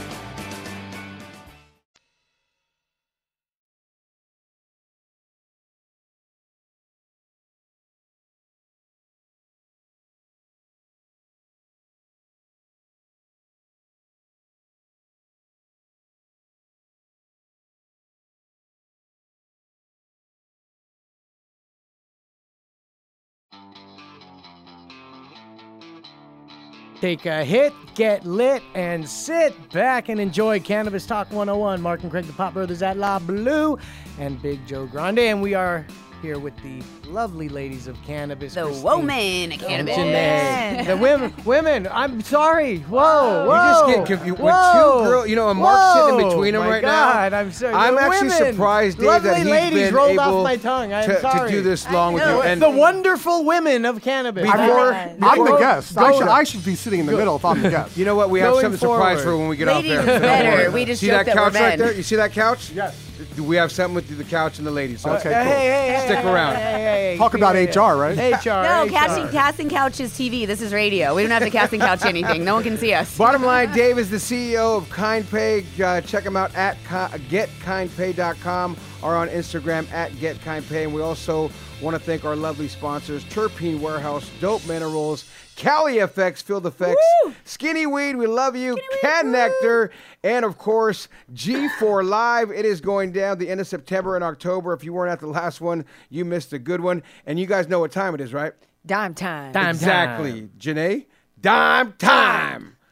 Take a hit, get lit, and sit back and enjoy Cannabis Talk one oh one. Mark and Craig, the Pop Brothers at La Blue, and Big Joe Grande. And we are here with the lovely ladies of cannabis. The Christine, woman of cannabis. Janae, the women. Women. I'm sorry. Whoa, whoa. You just get confused with whoa, two girls. You know, and Mark's sitting in between them my right God, now. I'm sorry. I'm The actually women. surprised, Dave, Lovely that he's ladies been rolled able off my tongue. I'm to, sorry. to do this long with you. And the wonderful women of cannabis. Before, I'm the Go- guest. go I should, to- I should be sitting in the go- middle if I'm the guest. You know what? We have Going something surprise for forward. when we get Ladies off there. is better. We just See joke that that we're couch right men. there? You see that couch? Yes. Do we have something with the couch and the ladies? So Okay, Hey, cool. hey, hey, Stick hey, around. Hey, hey, hey, Talk hey, about hey, H R, right? H R. No, H R. casting, casting couch is T V. This is radio. We don't have to casting couch anything. No one can see us. Bottom line, Dave is the C E O of KindPay. Uh, check him out at ki- get kind pay dot com or on Instagram at GetKindPay. And we also want to thank our lovely sponsors, Terpene Warehouse, Dope Minerals, Cali F X, Field Effects, Woo! Skinny Weed, we love you, Can Nectar, and of course, G four Live. It is going down the end of September and October. If you weren't at the last one, you missed a good one. And you guys know what time it is, right? Dime time. Dime exactly. Janae, dime time.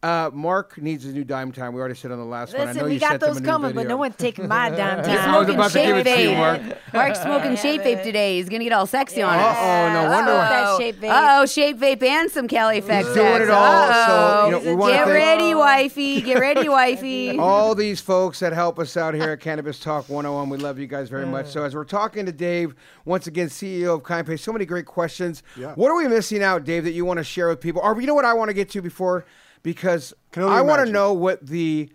Uh, Mark needs his new dime time. We already said on the last one. I Listen, know we you got sent them those a new coming, but video. no one's taking my dime He's time. I was smoking about to give shave it to you, vape. Mark. Mark's smoking shave vape today. He's gonna get all sexy on us. Uh-oh, no wonder why. That shape vape. Uh oh, shape vape and some Cali effects. He's doing it all, so, you know, we wanna Get thank- ready, wifey. Get ready, wifey. All these folks that help us out here at Cannabis Talk one oh one, we love you guys very much. So as we're talking to Dave, once again, C E O of KindPay, so many great questions. Yeah. What are we missing out, Dave, that you want to share with people? Or you know what I want to get to before? Because Can only I want to imagine. know what the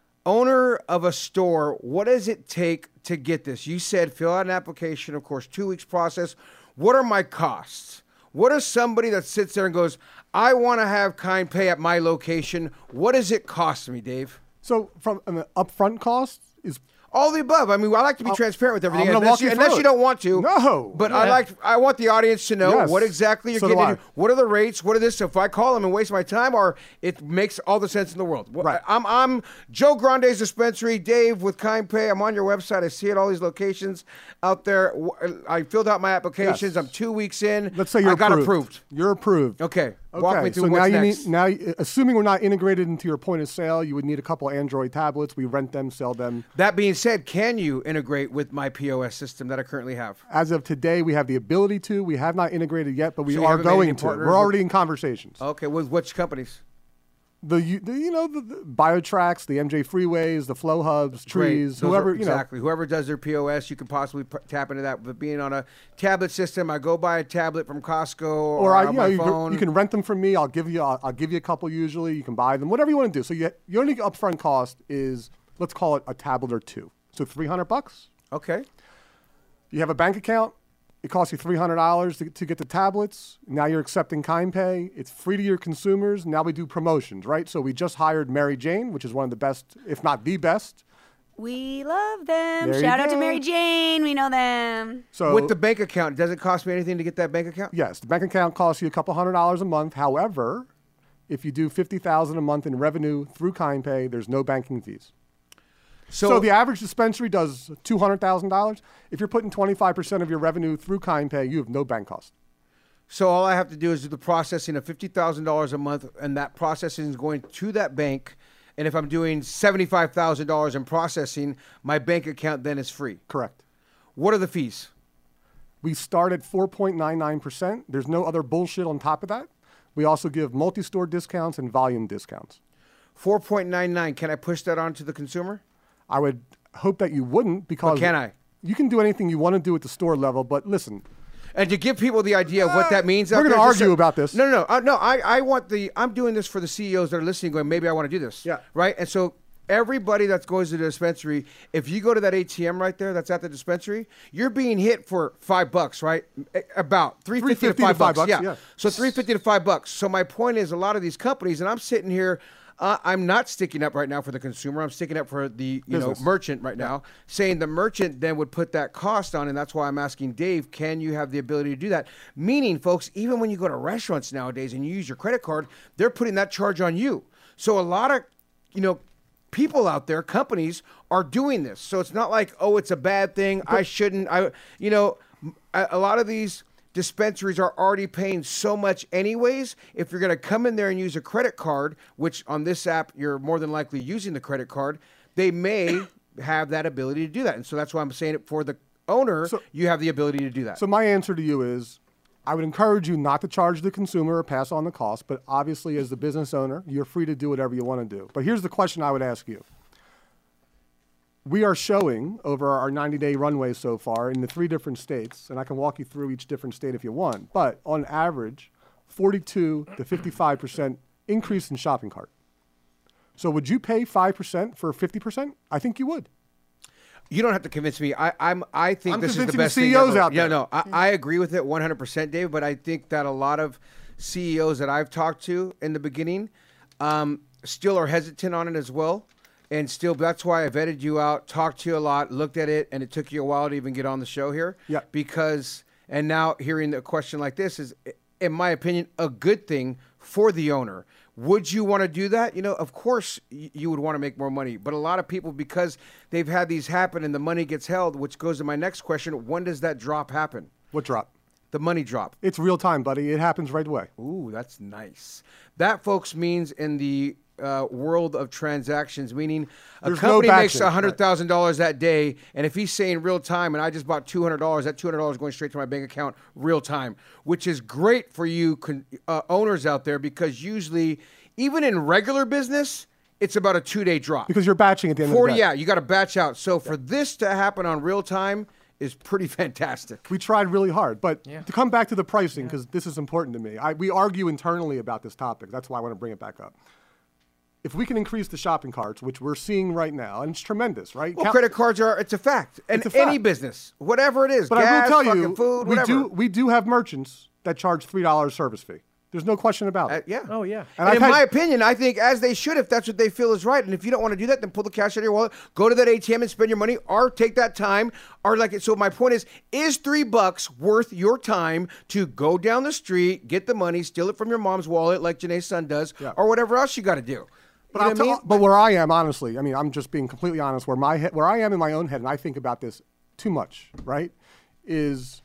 owner of a store, what does it take to get this? You said fill out an application, of course, two weeks process. What are my costs? What is somebody that sits there and goes, I want to have KindPay at my location. What does it cost me, Dave? So from an upfront cost is all the above. I mean, I like to be I'll- transparent with everything. I'm gonna unless walk you, you unless through you it. don't want to. No. But Yeah. I like. I want the audience to know Yes. what exactly you're So do getting I. into. What are the rates? What are this? If I call them and waste my time, or it makes all the sense in the world. Right. I'm I'm Joe Grande's dispensary. Dave with KindPay. I'm on your website. I see it. All these locations out there. I filled out my applications. Yes. I'm two weeks in. Let's say you're I got approved. approved. You're approved. Okay. Okay. Walk me through so what's now you next. need now, you- assuming we're not integrated into your point of sale, you would need a couple Android tablets. We rent them, sell them. That being said, can you integrate with my P O S system that I currently have? As of today, we have the ability to. We have not integrated yet, but we So you are haven't made any going to. partners We're already with- in conversations. Okay. With which companies? The you, the, you know the, the BioTrax, the M J Freeways, the Flow Hubs, Great. Trees, Those whoever are- you know. exactly. Whoever does their P O S, you can possibly p- tap into that. But being on a tablet system, I go buy a tablet from Costco or, Or I, on you know, my you, phone. you can rent them from me. I'll give you. I'll, I'll give you a couple. Usually, you can buy them. Whatever you want to do. So you, your only upfront cost is, let's call it a tablet or two. So three hundred bucks. Okay. You have a bank account. It costs you three hundred dollars to, to get the tablets. Now you're accepting KindPay. It's free to your consumers. Now we do promotions, right? So we just hired Mary Jane, which is one of the best, if not the best. We love them. There you Shout out to go. Mary Jane. We know them. So with the bank account, does it cost me anything to get that bank account? Yes, the bank account costs you a couple hundred dollars a month. However, if you do fifty thousand dollars a month in revenue through KindPay, there's no banking fees. So, So- the average dispensary does two hundred thousand dollars. If you're putting twenty-five percent of your revenue through KindPay, you have no bank cost. So all I have to do is do the processing of fifty thousand dollars a month, and that processing is going to that bank. And if I'm doing seventy-five thousand dollars in processing, my bank account then is free. Correct. What are the fees? We start at four point nine nine percent. There's no other bullshit on top of that. We also give multi-store discounts and volume discounts. four point nine nine. Can I push that on to the consumer? I would hope that you wouldn't because... But can I? You can do anything you want to do at the store level, but listen... And to give people the idea of what that means, We're out gonna there, just argue so- about this. No, no, no, uh, no. I, I want the. I'm doing this for the C E Os that are listening, going, maybe I want to do this. Yeah. Right. And so everybody that goes to the dispensary, if you go to that A T M right there, that's at the dispensary, you're being hit for five bucks, right? A- About three fifty to five bucks. Yeah. yeah. So three fifty to five bucks. So my point is, a lot of these companies, and I'm sitting here. Uh, I'm not sticking up right now for the consumer. I'm sticking up for the you Business. know merchant right now, saying the merchant then would put that cost on, and that's why I'm asking Dave, can you have the ability to do that? Meaning, folks, even when you go to restaurants nowadays and you use your credit card, they're putting that charge on you. So a lot of you know people out there, companies are doing this. So it's not like, oh, it's a bad thing. I shouldn't. I you know a, a lot of these dispensaries are already paying so much anyways. If you're going to come in there and use a credit card, which on this app you're more than likely using the credit card, they may have that ability to do that. And so that's why I'm saying it for the owner, you have the ability to do that. So my answer to you is, I would encourage you not to charge the consumer or pass on the cost, but obviously as the business owner, you're free to do whatever you want to do. But here's the question I would ask you. We are showing over our ninety-day runway so far in the three different states, and I can walk you through each different state if you want, but on average, forty-two to fifty-five percent increase in shopping cart. So would you pay five percent for fifty percent? I think you would. You don't have to convince me. I, I'm. I think I'm this is the convincing best the thing C E Os ever. out Yeah, there. no, I, I agree with it one hundred percent, Dave. But I think that a lot of C E Os that I've talked to in the beginning um, still are hesitant on it as well, and still that's why I vetted you out, talked to you a lot, looked at it, and it took you a while to even get on the show here. Yeah. Because and now hearing a question like this is, in my opinion, a good thing for the owner. Would you want to do that? You know, of course y- you would want to make more money. But a lot of people, because they've had these happen and the money gets held, which goes to my next question, when does that drop happen? What drop? The money drop. It's real time, buddy. It happens right away. Ooh, that's nice. That, folks, means in the uh, world of transactions, meaning a There's no company makes batching, one hundred thousand dollars that day, and if he's saying real time, and I just bought two hundred dollars, that two hundred dollars is going straight to my bank account real time, which is great for you con- uh, owners out there, because usually, even in regular business, it's about a two-day drop. Because you're batching at the end forty, of the day. yeah, you got to batch out. So for this to happen on real time is pretty fantastic. We tried really hard. But to come back to the pricing, because this is important to me, I, we argue internally about this topic. That's why I want to bring it back up. If we can increase the shopping carts, which we're seeing right now, and it's tremendous, right? Well, Cal- credit cards are, it's a fact. And It's a any fact. business, whatever it is, But gas, I will tell fucking you, food, we whatever. do we do have merchants that charge three dollars service fee. There's no question about it. Uh, yeah. Oh, yeah. And, I've in had- my opinion, I think as they should, if that's what they feel is right. And if you don't want to do that, then pull the cash out of your wallet, go to that A T M and spend your money, or take that time. Or like, so my point is, is three bucks worth your time to go down the street, get the money, steal it from your mom's wallet, like Janae's son does, Yeah. or whatever else you got to do? But, You know I'll what I tell, mean? but where I am, honestly, I mean, I'm just being completely honest. Where my head, where I am in my own head, and I think about this too much, right? Is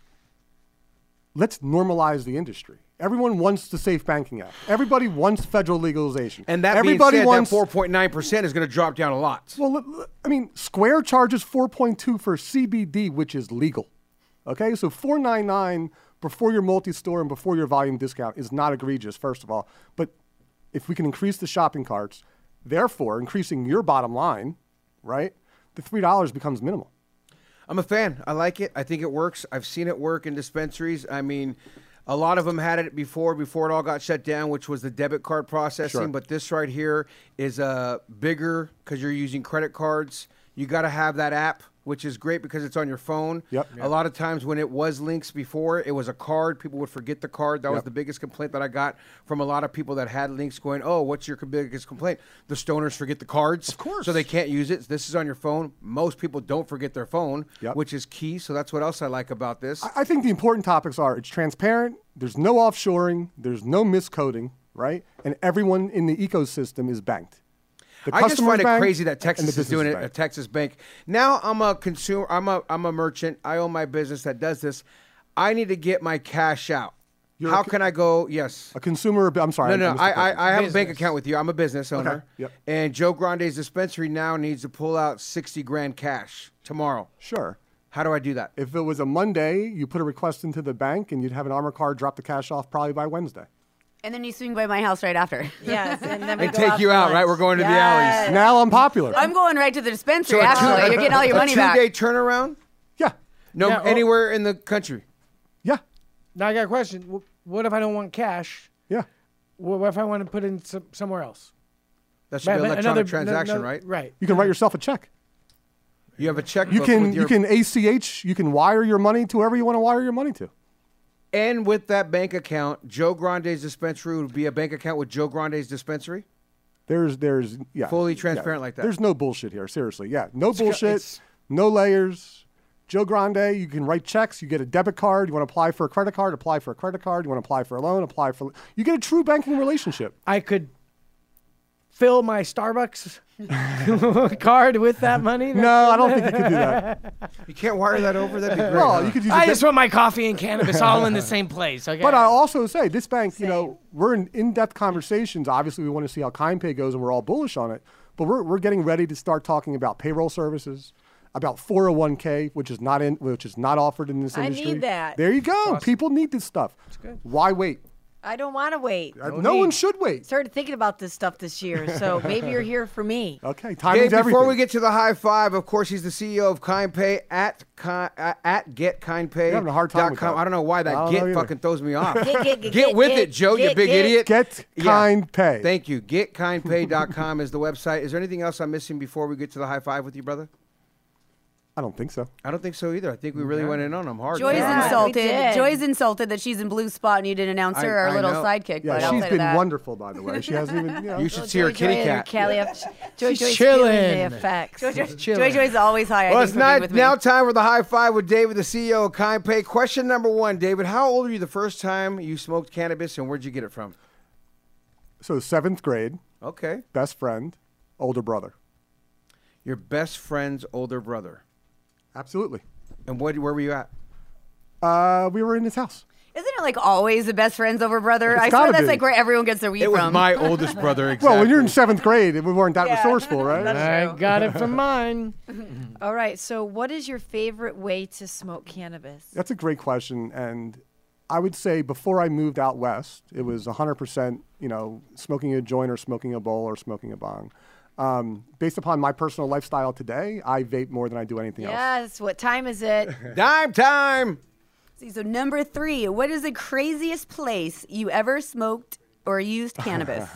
let's normalize the industry. Everyone wants the Safe Banking Act. Everybody wants federal legalization. And that everybody being said, wants that four point nine percent is going to drop down a lot. Well, l- l- I mean, Square charges four point two for C B D, which is legal. Okay, so four ninety-nine before your multi-store and before your volume discount is not egregious, first of all. But if we can increase the shopping carts, therefore increasing your bottom line, right, the three dollars becomes minimal. I'm a fan. I like it. I think it works. I've seen it work in dispensaries. I mean, a lot of them had it before, before it all got shut down, which was the debit card processing. Sure. But this right here is uh, bigger because you're using credit cards. You got to have that app, which is great because it's on your phone. Yep. A lot of times when it was links before, it was a card. People would forget the card. That was Yep. the biggest complaint that I got from a lot of people that had links going, oh, what's your biggest complaint? The stoners forget the cards. Of course. So they can't use it. This is on your phone. Most people don't forget their phone, Yep. which is key. So that's what else I like about this. I, I think the important topics are it's transparent, there's no offshoring, there's no miscoding, right? And everyone in the ecosystem is banked. The I just customer's find it banked crazy that and the Texas is business doing it banked. at Texas Bank. Now I'm a consumer. I'm a I'm a merchant. I own my business that does this. I need to get my cash out. You're How a co- can I go? Yes. A consumer, I'm sorry. No, no. missed I, the question. I, I have a bank account with you. I'm a business owner. Okay, yep. And Joe Grande's dispensary now needs to pull out sixty grand cash tomorrow. Sure. How do I do that? If it was a Monday, you put a request into the bank and you'd have an Armor card drop the cash off probably by Wednesday. And then you swing by my house right after. Yes, and then we And go take out you for out, lunch. right? We're going to the Yes. alleys. Now I'm popular. I'm going right to the dispensary, So a two- actually. You're getting all your a money back. two-day turnaround? Yeah. No, Yeah, oh. anywhere in the country. Yeah. Now I got a question. Wh- What if I don't want cash? Yeah. Wh- What if I want to put in some, somewhere else? That should be an But- but electronic another- transaction, another- right? Right. You can write yourself a check. You have a checkbook. You can with your, you can A C H, you can wire your money to whoever you want to wire your money to. And with that bank account, Joe Grande's dispensary would be a bank account with Joe Grande's dispensary? There's there's yeah. Fully yeah. transparent like that. There's no bullshit here, seriously. Yeah. No It's- bullshit. it's- No layers. Joe Grande, you can write checks, you get a debit card, you want to apply for a credit card, apply for a credit card, you want to apply for a loan, apply for you get a true banking relationship. I could fill my Starbucks card with that money. No, I don't think you could do that. You can't wire that over? That'd be great. Well, huh? you could use I a just deb- want my coffee and cannabis all in the same place. Okay. But I also say this bank, you know, we're in in-depth conversations. Obviously, we want to see how KindPay goes, and we're all bullish on it. But we're we're getting ready to start talking about payroll services, about four oh one k, which is not in, which is not offered in this I industry. need that. There you go. awesome. People need this stuff. good. Why wait? I don't want to wait. Uh, no one should wait. Started thinking about this stuff this year, so maybe you're here for me. Okay, Dave, timing's before everything. we get to the high five, of course, he's the C E O of KindPay at Ki- uh, at Get KindPay. You're having a hard time with com. that. I don't know why I that don't Get know either. fucking throws me off. Get, get, Get, get, with get, it, Joe, you get, big get. idiot. Get Yeah. KindPay. Thank you. Get kind pay dot com is the website. Is there anything else I'm missing before we get to the high five with you, brother? I don't think so. I don't think so either. I think we really went in on them hard. Joy's Yeah, we insulted. did. Joy's insulted that she's in blue spot and you didn't announce her, I- our I little know. sidekick. Yeah, but she's outside of been that, wonderful, by the way. She hasn't even. You know, You should see her Joy, kitty Joy, cat. Cali- Joy, She's Joy's chilling. feeling the effects. Joy, Joy Joy's always high. I Well, think, it's for being not, with me. now time for the high five with David, the C E O of KindPay. Question number one, David. How old were you the first time you smoked cannabis, and where'd you get it from? so seventh grade, Okay. best friend, older brother. Your best friend's older brother. Absolutely. And what? Where were you at? Uh, we were in his house. Isn't it like always the best friends over brother? It's I swear gotta that's be. like where everyone gets their weed It was from. my oldest brother, exactly. Well, when you're in seventh grade, we weren't that resourceful, right? I got it from mine. All right. So, what is your favorite way to smoke cannabis? That's a great question, and I would say before I moved out west, it was one hundred percent, you know, smoking a joint or smoking a bowl or smoking a bong. Um, based upon my personal lifestyle today, I vape more than I do anything else. Yes. What time is it? Dime time. See, so number three, what is the craziest place you ever smoked or used cannabis?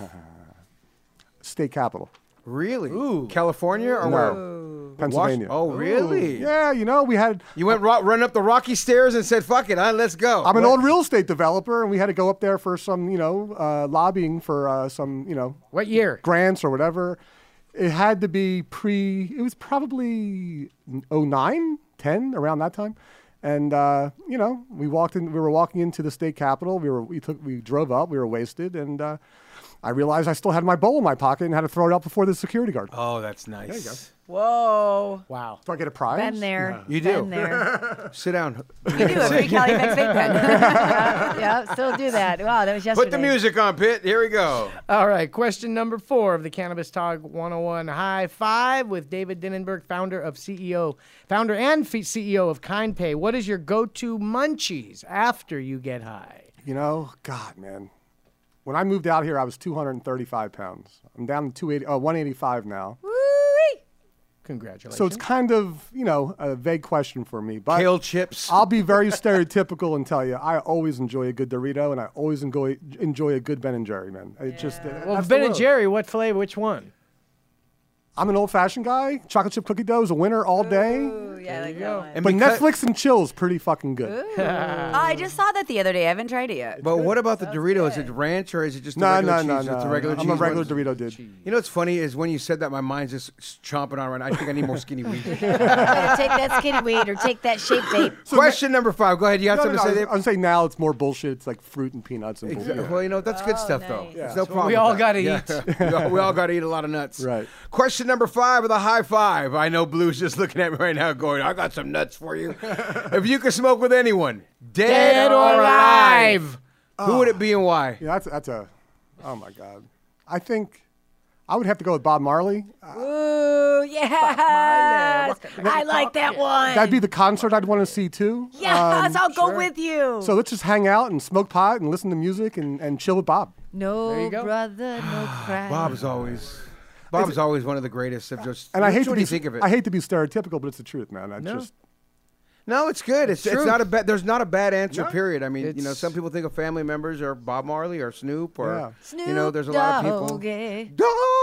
State capital. Really? Ooh. California or No. where? Pennsylvania. Wash- oh, really? Yeah, you know, we had... You went ro- run up the rocky stairs and said, fuck it, huh? Let's go. I'm an What- old real estate developer, and we had to go up there for some, you know, uh, lobbying for uh, some, you know... What year? Grants or whatever. It had to be pre... It was probably oh nine, ten, around that time. And, uh, you know, we walked in, we were walking into the state capitol. We were, we took, we drove up, we were wasted, and uh, I realized I still had my bowl in my pocket and had to throw it out before the security guard. Oh, that's nice. There you go. Whoa. Wow. Do I get a prize? Been there. You Been do. there. Sit down. You do a free Cali Mex vape pen. yeah, yeah, still do that. Wow, that was yesterday. Put the music on, Pitt. Here we go. All right, question number four of the Cannabis Talk one oh one High Five with David Dinnenberg, founder of C E O, founder and C E O of KindPay. What is your go-to munchies after you get high? You know, God, man. When I moved out here, I was two hundred thirty-five pounds. I'm down to two eighty, uh, one eighty-five now. Congratulations. So it's kind of, you know, a vague question for me. But Kale chips. I'll be very stereotypical and tell you, I always enjoy a good Dorito, and I always enjoy enjoy a good Ben and Jerry, man. It just uh, Well, that's the Ben and road. Jerry, what flavor? Which one? I'm an old-fashioned guy. Chocolate chip cookie dough is a winner all day. Ooh, yeah, I like that one. And But because- Netflix and chill is pretty fucking good. Oh, I just saw that the other day. I haven't tried it yet. But what about the Dorito? Is it ranch or is it just No, the regular no, cheese? no, It's no. a regular I'm cheese a regular one? Dorito dude. You know what's funny is when you said that, my mind's just chomping on right now. I think I need more skinny weed. Better take that skinny weed or take that shape vape. Question number five. Go ahead. You have No, no, something no, to I say? was- I'm saying now it's more bullshit. It's like fruit and peanuts and Exactly. bullshit. Well, you know, that's good stuff, though. nice. There's Yeah. no That's problem. we with all that. gotta Yeah. eat. we all, we all got to eat a lot of nuts. Right. Question number five of the high five. I know Blue's just looking at me right now going, I got some nuts for you. If you could smoke with anyone, dead, Dead or or alive, alive. who would it be and why? Yeah, that's that's a. Oh my God. I think I would have to go with Bob Marley. Ooh, yes. I like that one. That'd be the concert I'd want to see too. Yes, Um, I'll go with you. So let's just hang out and smoke pot and listen to music and, and chill with Bob. no brother, no cry. Bob's always, Bob's always one of the greatest of just. And I hate what to do be you think of it? I hate to be stereotypical, but it's the truth, man. I No. just No, it's good. It's it's Truth. not a bad. There's not a bad answer. No. Period. I mean, you know, It's- some people think of family members or Bob Marley or Snoop or Yeah. Snoop you know, there's a lot of people. Doggy.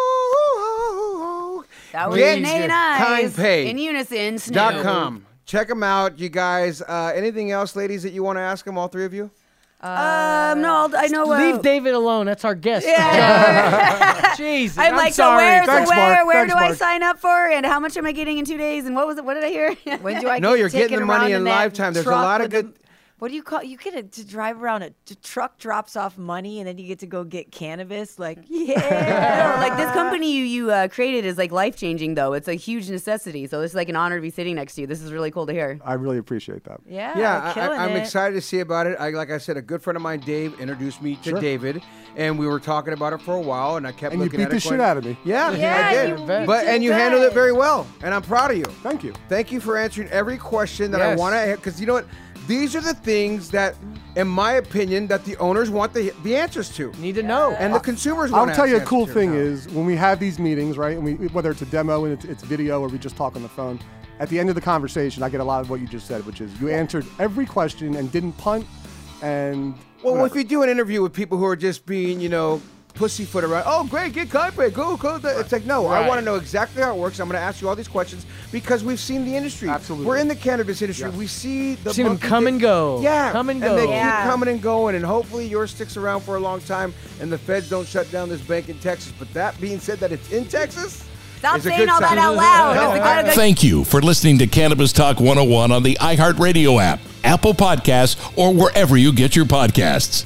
Dog. That was Get Nate and I KindPay in unison. Snoop. Dot com. Check them out, you guys. Uh, anything else, ladies, that you want to ask them? All three of you. Um, no, I'll, I know. Uh, Leave David alone. That's our guest. Yeah. Jesus. I'm, I'm like, sorry. so where, so Thanks, where, Mark. where Thanks, do I Mark. sign up for, and how much am I getting in two days, and what was it? What did I hear? When do I No, get you're getting taken the money around in that lifetime. There's a truck lot of with the- good- What do you call? You get a, to drive around a, a truck drops off money, and then you get to go get cannabis. Like, yeah. No, like this company you you uh, created is like life changing though. It's a huge necessity. So it's like an honor to be sitting next to you. This is really cool to hear. I really appreciate that. Yeah, Yeah, killing I, I'm it. excited to see about it. I, like I said, a good friend of mine, Dave, introduced me to Sure. David, and we were talking about it for a while, and I kept And you looking beat at the it. shit going, out of me. Yeah, Yeah, I did. you- you but did and you handled good. it very well, and I'm proud of you. Thank you. Thank you for answering every question that I Yes. want to, because you know what? These are the things that, in my opinion, that the owners want the the answers to, Need to know. and the consumers I'll want. tell you a answers cool to. thing is when we have these meetings, right? And we, whether it's a demo and it's, it's video or we just talk on the phone, at the end of the conversation, I get a lot of what you just said, which is you answered every question and didn't punt. And Well, whatever. if you do an interview with people who are just being, you know, pussyfoot around, oh, great, get KindPay, go, go. It's like, no, I Right. want to know exactly how it works. I'm going to ask you all these questions because we've seen the industry. Absolutely. We're in the cannabis industry. Yes. We see the Seen 'em monkey come get- and go. Yeah, Come and And they go. Yeah. keep coming and going, and hopefully yours sticks around for a long time, and the feds don't shut down this bank in Texas. But that being said, that it's in Texas. Stop is a saying good all that sign. out loud. No, It's a I- good- Thank you for listening to Cannabis Talk one oh one on the iHeartRadio app, Apple Podcasts, or wherever you get your podcasts.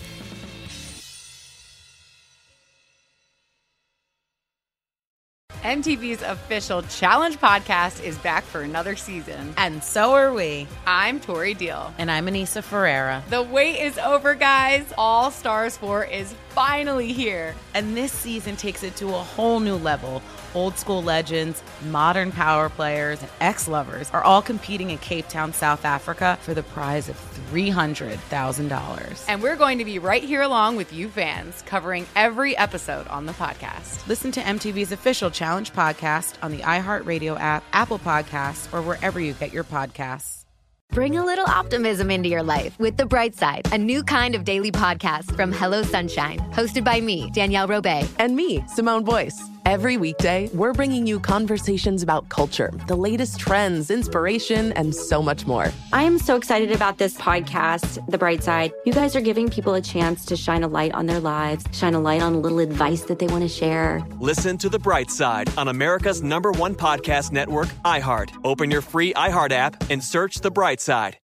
M T V's official Challenge podcast is back for another season. And so are we. I'm Tori Deal. And I'm Anissa Ferreira. The wait is over, guys. All Stars four is finally here. And this season takes it to a whole new level. Old school legends, modern power players, and ex-lovers are all competing in Cape Town, South Africa for the prize of three hundred thousand dollars. And we're going to be right here along with you fans, covering every episode on the podcast. Listen to M T V's official Challenge podcast on the iHeartRadio app, Apple Podcasts, or wherever you get your podcasts. Bring a little optimism into your life with The Bright Side, a new kind of daily podcast from Hello Sunshine, hosted by me, Danielle Robay. And me, Simone Boyce. Every weekday, we're bringing you conversations about culture, the latest trends, inspiration, and so much more. I am so excited about this podcast, The Bright Side. You guys are giving people a chance to shine a light on their lives, shine a light on a little advice that they want to share. Listen to The Bright Side on America's number one podcast network, iHeart. Open your free iHeart app and search The Bright Side.